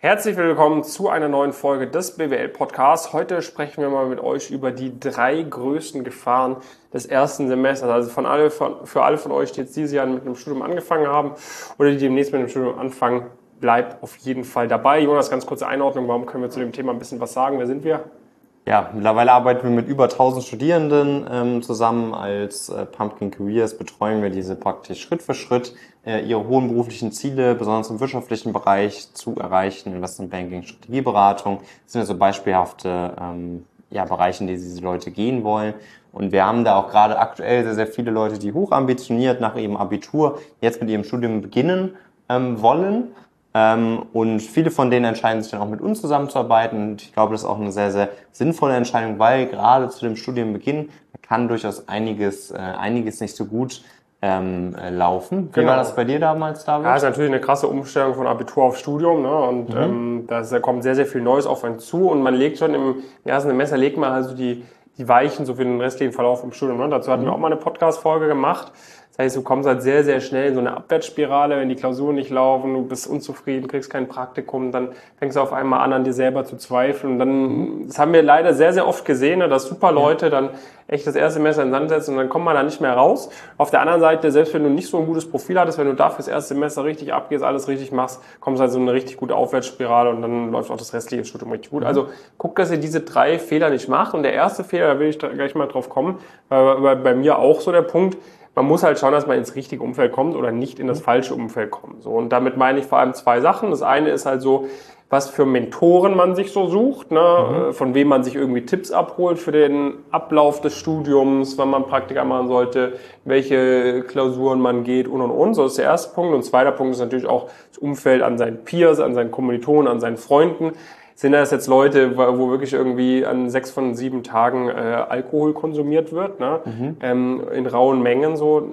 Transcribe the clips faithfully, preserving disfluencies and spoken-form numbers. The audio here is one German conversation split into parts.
Herzlich willkommen zu einer neuen Folge des B W L-Podcasts. Heute sprechen wir mal mit euch über die drei größten Gefahren des ersten Semesters. Also von alle, von, für alle von euch, die jetzt dieses Jahr mit einem Studium angefangen haben oder die demnächst mit einem Studium anfangen, bleibt auf jeden Fall dabei. Jonas, ganz kurze Einordnung. Warum können wir zu dem Thema ein bisschen was sagen? Wer sind wir? Ja, mittlerweile arbeiten wir mit über tausend Studierenden ähm, zusammen. Als äh, Pumpkin Careers betreuen wir diese praktisch Schritt für Schritt, äh, ihre hohen beruflichen Ziele, besonders im wirtschaftlichen Bereich, zu erreichen. Investment Banking, Strategieberatung, das sind ja so beispielhafte ähm, ja, Bereiche, in die diese Leute gehen wollen. Und wir haben da auch gerade aktuell sehr, sehr viele Leute, die hochambitioniert nach ihrem Abitur jetzt mit ihrem Studium beginnen ähm, wollen. Ähm, und viele von denen entscheiden sich dann auch mit uns zusammenzuarbeiten. Und ich glaube, das ist auch eine sehr, sehr sinnvolle Entscheidung, weil gerade zu dem Studienbeginn kann durchaus einiges, äh, einiges nicht so gut ähm, äh, laufen. Wie Genau. war das bei dir damals, David? Ja, ist natürlich eine krasse Umstellung von Abitur auf Studium, ne? Und Mhm. ähm, da ist- da kommt sehr, sehr viel Neues auf einen zu und man legt schon im ersten Semester, legt man also die, die Weichen so für den restlichen Verlauf im Studium. Ne? Dazu hatten Mhm. wir auch mal eine Podcast-Folge gemacht. Das heißt, du kommst halt sehr, sehr schnell in so eine Abwärtsspirale, wenn die Klausuren nicht laufen, du bist unzufrieden, kriegst kein Praktikum, dann fängst du auf einmal an, an dir selber zu zweifeln. Und dann, das haben wir leider sehr, sehr oft gesehen, ne, dass super Leute dann echt das erste Semester in den Sand setzen und dann kommt man da nicht mehr raus. Auf der anderen Seite, selbst wenn du nicht so ein gutes Profil hattest, wenn du dafür das erste Semester richtig abgehst, alles richtig machst, kommst du halt so eine richtig gute Aufwärtsspirale und dann läuft auch das restliche Studium richtig gut. Also guck, dass ihr diese drei Fehler nicht macht. Und der erste Fehler, da will ich gleich mal drauf kommen, war bei mir auch so der Punkt, man muss halt schauen, dass man ins richtige Umfeld kommt oder nicht in das falsche Umfeld kommt. So, und damit meine ich vor allem zwei Sachen. Das eine ist halt so, was für Mentoren man sich so sucht, ne? Mhm. Von wem man sich irgendwie Tipps abholt für den Ablauf des Studiums, wann man Praktika machen sollte, welche Klausuren man geht und und und. So ist der erste Punkt. Und zweiter Punkt ist natürlich auch das Umfeld an seinen Peers, an seinen Kommilitonen, an seinen Freunden. Sind das jetzt Leute, wo wirklich irgendwie an sechs von sieben Tagen äh, Alkohol konsumiert wird, ne? Mhm. Ähm, in rauen Mengen so?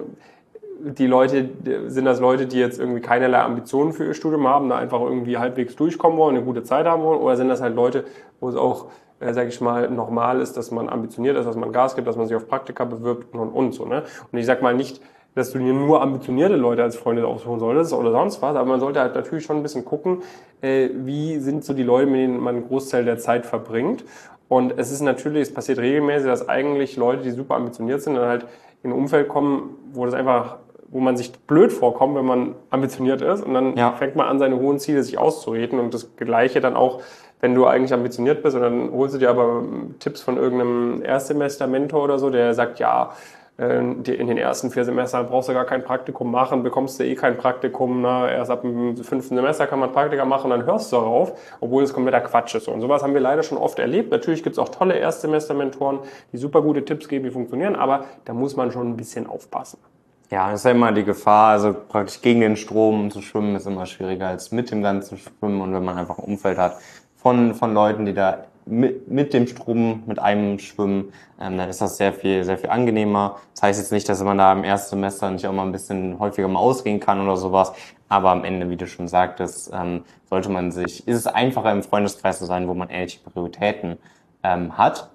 Die Leute, sind das Leute, die jetzt irgendwie keinerlei Ambitionen für ihr Studium haben, da einfach irgendwie halbwegs durchkommen wollen, eine gute Zeit haben wollen? Oder sind das halt Leute, wo es auch, äh, sage ich mal, normal ist, dass man ambitioniert ist, dass man Gas gibt, dass man sich auf Praktika bewirbt und und so, ne? Und ich sag mal nicht, dass du dir nur ambitionierte Leute als Freunde aussuchen solltest oder sonst was, aber man sollte halt natürlich schon ein bisschen gucken, äh, wie sind so die Leute, mit denen man einen Großteil der Zeit verbringt. Und es ist natürlich, es passiert regelmäßig, dass eigentlich Leute, die super ambitioniert sind, dann halt in ein Umfeld kommen, wo das einfach, wo man sich blöd vorkommt, wenn man ambitioniert ist, und dann ja. fängt man an, seine hohen Ziele sich auszureden, und das Gleiche dann auch, wenn du eigentlich ambitioniert bist und dann holst du dir aber Tipps von irgendeinem Erstsemester-Mentor oder so, der sagt, ja, in den ersten vier Semestern brauchst du gar kein Praktikum machen, bekommst du eh kein Praktikum, ne? Erst ab dem fünften Semester kann man Praktika machen und dann hörst du darauf, obwohl das kompletter Quatsch ist. Und sowas haben wir leider schon oft erlebt. Natürlich gibt es auch tolle Erstsemester-Mentoren, die super gute Tipps geben, die funktionieren, aber da muss man schon ein bisschen aufpassen. Ja, das ist ja immer die Gefahr, also praktisch gegen den Strom zu schwimmen ist immer schwieriger als mit dem ganzen Schwimmen, und wenn man einfach ein Umfeld hat von, von Leuten, die da mit, mit dem Strom, mit einem schwimmen, ähm, dann ist das sehr viel, sehr viel angenehmer. Das heißt jetzt nicht, dass man da im ersten Semester nicht auch mal ein bisschen häufiger mal ausgehen kann oder sowas, aber am Ende, wie du schon sagtest, ähm, sollte man sich, ist es einfacher im Freundeskreis zu sein, wo man ähnliche Prioritäten ähm, hat.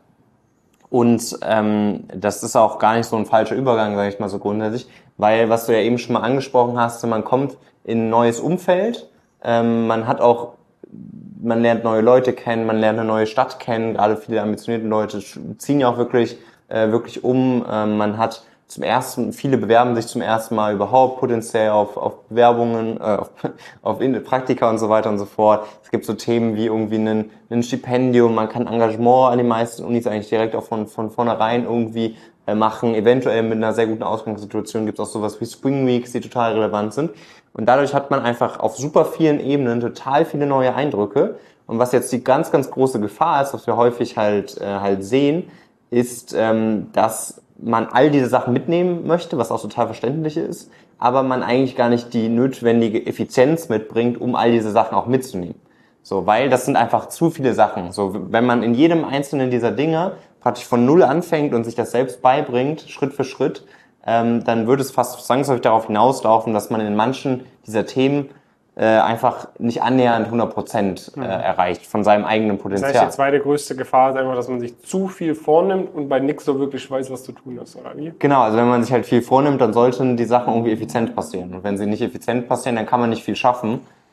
Und ähm, das ist auch gar nicht so ein falscher Übergang, sage ich mal so grundsätzlich, weil, was du ja eben schon mal angesprochen hast, man kommt in ein neues Umfeld, ähm, man hat auch, man lernt neue Leute kennen, man lernt eine neue Stadt kennen, gerade viele ambitionierte Leute ziehen ja auch wirklich, äh, wirklich um, ähm, man hat zum ersten, viele bewerben sich zum ersten Mal überhaupt potenziell auf, auf Bewerbungen, äh, auf, auf Praktika und so weiter und so fort. Es gibt so Themen wie irgendwie ein, ein Stipendium, man kann Engagement an den meisten Unis eigentlich direkt auch von, von vornherein irgendwie äh, machen. Eventuell mit einer sehr guten Ausgangssituation gibt es auch sowas wie Spring Weeks, die total relevant sind. Und dadurch hat man einfach auf super vielen Ebenen total viele neue Eindrücke. Und was jetzt die ganz, ganz große Gefahr ist, was wir häufig halt, äh, halt sehen, ist, ähm, dass man all diese Sachen mitnehmen möchte, was auch total verständlich ist, aber man eigentlich gar nicht die notwendige Effizienz mitbringt, um all diese Sachen auch mitzunehmen. So, weil das sind einfach zu viele Sachen. So, wenn man in jedem einzelnen dieser Dinge praktisch von Null anfängt und sich das selbst beibringt, Schritt für Schritt, ähm, dann würde es fast zwangsläufig darauf hinauslaufen, dass man in manchen dieser Themen äh, einfach nicht annähernd hundert Prozent äh, erreicht von seinem eigenen Potenzial. Das heißt, die zweite größte Gefahr ist einfach, dass man sich zu viel vornimmt und bei nichts so wirklich weiß, was zu tun ist, oder wie? Genau, also wenn man sich halt viel vornimmt, dann sollten die Sachen irgendwie effizient passieren. Und wenn sie nicht effizient passieren, dann kann man nicht viel schaffen.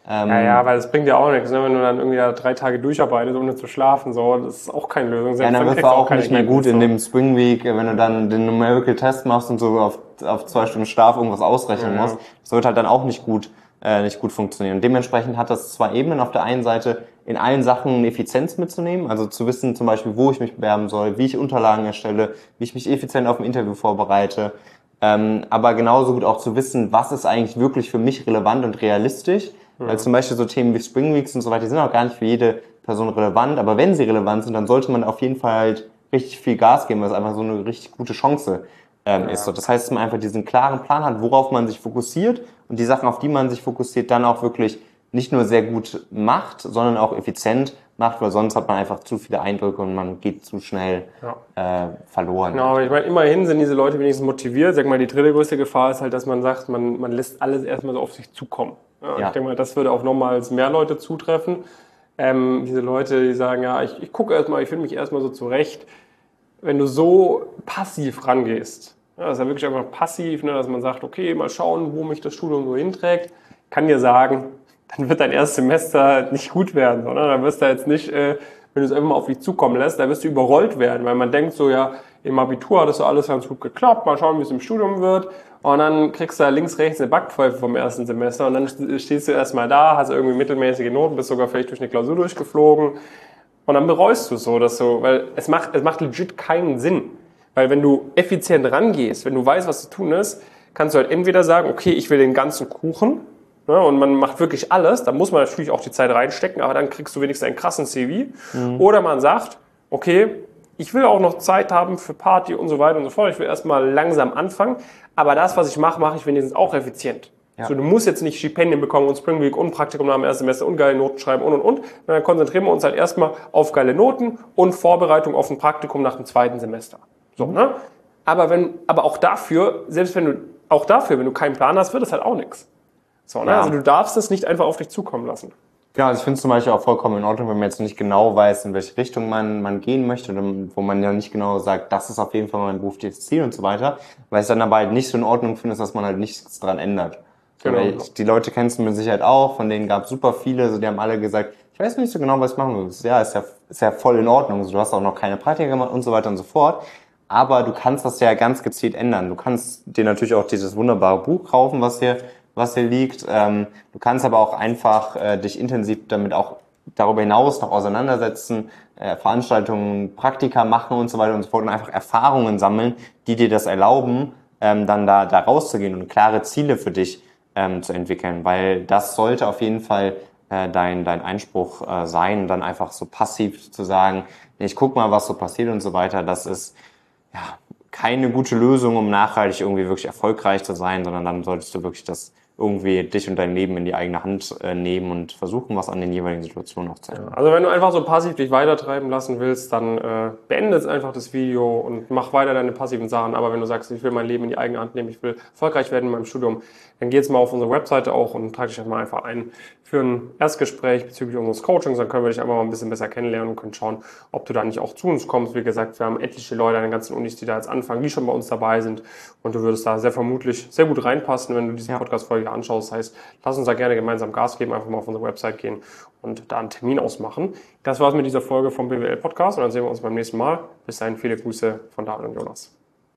Ähm, Ja, ja, weil das bringt ja auch nichts, ne? Wenn du dann irgendwie da drei Tage durcharbeitest, ohne zu schlafen, so, das ist auch keine Lösung. Ja, Selbst dann wirst kriegst du du auch kein nicht mehr Ergebnis, gut in so. dem Spring Week, wenn du dann den Numerical Test machst und so auf, auf zwei Stunden Schlaf irgendwas ausrechnen Ja, ja. musst. Das wird halt dann auch nicht gut, äh, nicht gut funktionieren. Und dementsprechend hat das zwei Ebenen. Auf der einen Seite in allen Sachen Effizienz mitzunehmen, also zu wissen zum Beispiel, wo ich mich bewerben soll, wie ich Unterlagen erstelle, wie ich mich effizient auf ein Interview vorbereite. Ähm, aber genauso gut auch zu wissen, was ist eigentlich wirklich für mich relevant und realistisch. Mhm. Weil zum Beispiel so Themen wie Spring Weeks und so weiter, die sind auch gar nicht für jede Person relevant. Aber wenn sie relevant sind, dann sollte man auf jeden Fall halt richtig viel Gas geben, weil es einfach so eine richtig gute Chance ähm, Ja. ist. So, das heißt, dass man einfach diesen klaren Plan hat, worauf man sich fokussiert und die Sachen, auf die man sich fokussiert, dann auch wirklich nicht nur sehr gut macht, sondern auch effizient macht, weil sonst hat man einfach zu viele Eindrücke und man geht zu schnell Ja. äh, verloren. Genau, aber ich meine, immerhin sind diese Leute wenigstens motiviert. Sag mal, die dritte größte Gefahr ist halt, dass man sagt, man, man lässt alles erstmal so auf sich zukommen. Ja, Ja. Ich denke mal, das würde auch nochmals mehr Leute zutreffen. Ähm, diese Leute, die sagen, ja, ich, ich gucke erstmal, ich finde mich erstmal so zurecht. Wenn du so passiv rangehst, ja, das ist ja wirklich einfach passiv, ne, dass man sagt, okay, mal schauen, wo mich das Studium so hinträgt, kann dir sagen, dann wird dein erstes Semester nicht gut werden, sondern dann wirst du jetzt nicht, äh, wenn du es einfach mal auf dich zukommen lässt, dann wirst du überrollt werden, weil man denkt so, ja, im Abitur hat das so alles ganz gut geklappt, mal schauen, wie es im Studium wird und dann kriegst du da links, rechts eine Backpfeife vom ersten Semester und dann stehst du erstmal da, hast irgendwie mittelmäßige Noten, bist sogar vielleicht durch eine Klausur durchgeflogen und dann bereust du so, dass du, weil es macht, es macht legit keinen Sinn, weil wenn du effizient rangehst, wenn du weißt, was zu tun ist, kannst du halt entweder sagen, okay, ich will den ganzen Kuchen, ja, und man macht wirklich alles, da muss man natürlich auch die Zeit reinstecken, aber dann kriegst du wenigstens einen krassen C V. Mhm. Oder man sagt, okay, ich will auch noch Zeit haben für Party und so weiter und so fort, ich will erstmal langsam anfangen, aber das, was ich mache, mache ich wenigstens auch effizient. Ja. So, du musst jetzt nicht Stipendien bekommen und Spring Week und Praktikum nach dem ersten Semester und geile Noten schreiben und und und. Dann konzentrieren wir uns halt erstmal auf geile Noten und Vorbereitung auf ein Praktikum nach dem zweiten Semester. So, ne? Aber wenn, aber auch dafür, selbst wenn du, auch dafür, wenn du keinen Plan hast, wird es halt auch nichts. So, ne? Ja. Also du darfst es nicht einfach auf dich zukommen lassen. Ja, also ich finde es zum Beispiel auch vollkommen in Ordnung, wenn man jetzt nicht genau weiß, in welche Richtung man, man gehen möchte, oder wo man ja nicht genau sagt, das ist auf jeden Fall mein berufliches Ziel und so weiter, weil ich dann aber halt nicht so in Ordnung finde, dass man halt nichts dran ändert. So, genau. Ich, die Leute kennst du mit Sicherheit auch, von denen gab es super viele, so, die haben alle gesagt, ich weiß nicht so genau, was ich machen will. Ja, ist ja, ist ja voll in Ordnung, so, du hast auch noch keine Praktika gemacht und so weiter und so fort. Aber du kannst das ja ganz gezielt ändern. Du kannst dir natürlich auch dieses wunderbare Buch kaufen, was hier, was hier liegt. Ähm, du kannst aber auch einfach äh, dich intensiv damit auch darüber hinaus noch auseinandersetzen, äh, Veranstaltungen, Praktika machen und so weiter und so fort und einfach Erfahrungen sammeln, die dir das erlauben, ähm, dann da, da rauszugehen und klare Ziele für dich ähm, zu entwickeln. Weil das sollte auf jeden Fall äh, dein, dein Einspruch äh, sein, dann einfach so passiv zu sagen, ich guck mal, was so passiert und so weiter. Das ist ja keine gute Lösung, um nachhaltig irgendwie wirklich erfolgreich zu sein, sondern dann solltest du wirklich das irgendwie dich und dein Leben in die eigene Hand äh, nehmen und versuchen, was an den jeweiligen Situationen auch zu ändern. Ja, also wenn du einfach so passiv dich weitertreiben lassen willst, dann äh, beende jetzt einfach das Video und mach weiter deine passiven Sachen. Aber wenn du sagst, ich will mein Leben in die eigene Hand nehmen, ich will erfolgreich werden in meinem Studium, dann geh jetzt mal auf unsere Webseite auch und trage dich mal einfach ein für ein Erstgespräch bezüglich unseres Coachings. Dann können wir dich einfach mal ein bisschen besser kennenlernen und können schauen, ob du da nicht auch zu uns kommst. Wie gesagt, wir haben etliche Leute an den ganzen Unis, die da jetzt anfangen, die schon bei uns dabei sind. Und du würdest da sehr vermutlich sehr gut reinpassen, wenn du diese ja. Podcast-Folge anschaust. Das heißt, lass uns da gerne gemeinsam Gas geben, einfach mal auf unsere Website gehen und da einen Termin ausmachen. Das war's mit dieser Folge vom B W L Podcast und dann sehen wir uns beim nächsten Mal. Bis dahin viele Grüße von David und Jonas.